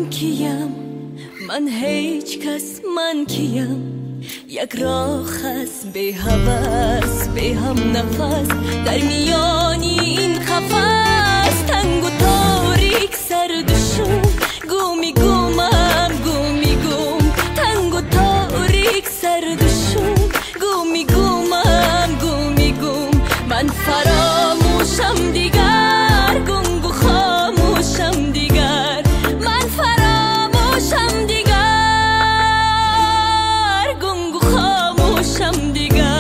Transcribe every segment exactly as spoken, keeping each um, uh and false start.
کیم، من هیچ کس، من کیم. یک راه است به هوس، به هم نفس، در میان این قفس. تنگ و تاریک سرد و شوم، گومی گومم گومی گوم. تنگ و تاریک سرد و شوم، گومی گومم گومی گوم. من فراموشم دیگر، گنگ و خاموشم دیگر. من فراموشم دیگر، گنگ و خاموشم دیگر.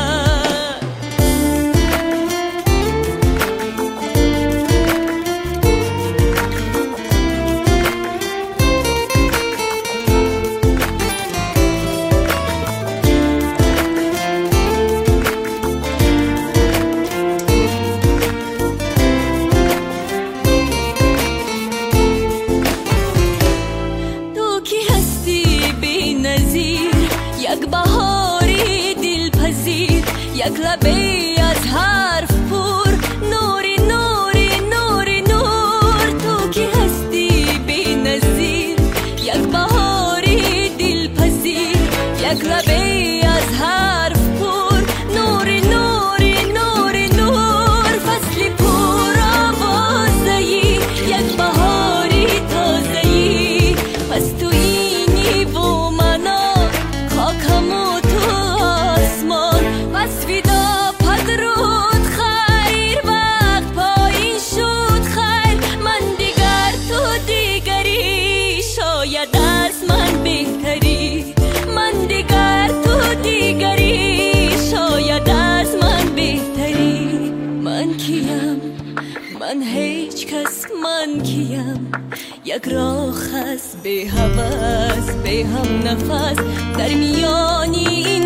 یک بهاری دلپذیر، یک لبه از حرف پر، نوری نوری نوری نور. تو کی هستی بی نظیر، یک بهاری دلپذیر، یک لبه از حرف پر، نوری نوری نوری نور. فصلی پر آوازه‌ای، یک بهاری تازه‌ای. پس تو اینی و منو، خاکم و تو آسمان. پس ویدا پدرود خیر، وقت پایین شد خیر. من دیگر تو دیگری، شاید از من بهتری. من دیگر تو دیگری، شاید از من بهتری. من کیم، من هیچ کس، من کیم. یک راه است به هوس، به هم نفس، در میانی